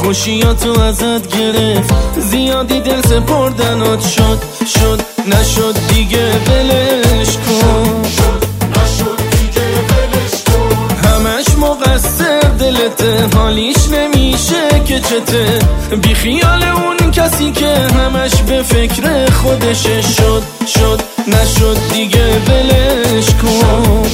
خوشیاتو ازت گرفت، زیادی دل سپردنات شد نشد دیگه ولش کن، همش مقصر دلته، حالیش نمیشه که چته، بی خیال اون کسی که همش به فکر خودشه، شد نشد دیگه ولش کن.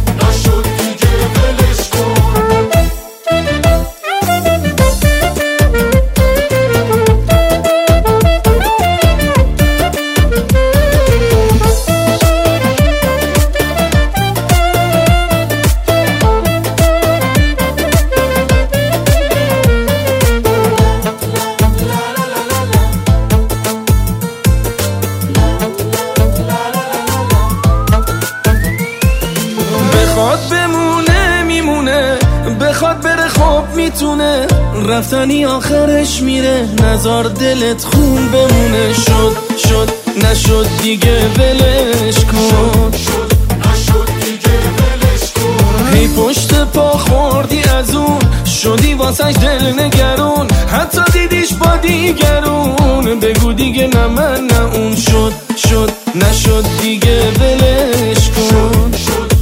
بخواد بمونه میمونه، بخواد بره خب میتونه، رفتنی آخرش میره، نزار دلت خون بمونه، شد نشد دیگه ولش کن، هی پشت پا خوردی از اون، شدی واسش دل نگرون، حتی دیدیش با دیگرون، بگو دیگه نه من نه اون، شد نشد دیگه ولش کن.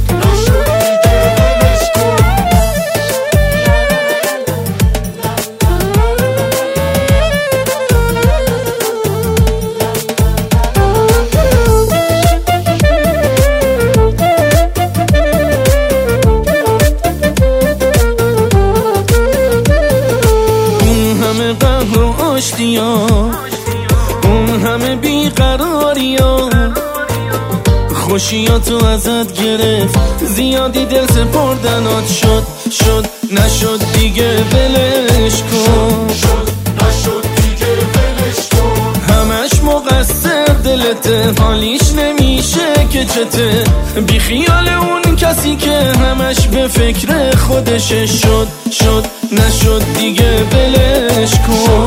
اون همه بیقراری ها، خوشیاتو ازت گرفت، زیادی دل سپردنات شد نشد دیگه ولش کن، همش مقصر دلته، حالیش نمیشه که چته، بی خیال اون کسی که همش به فکر خودشه، شد نشد دیگه ولش کن.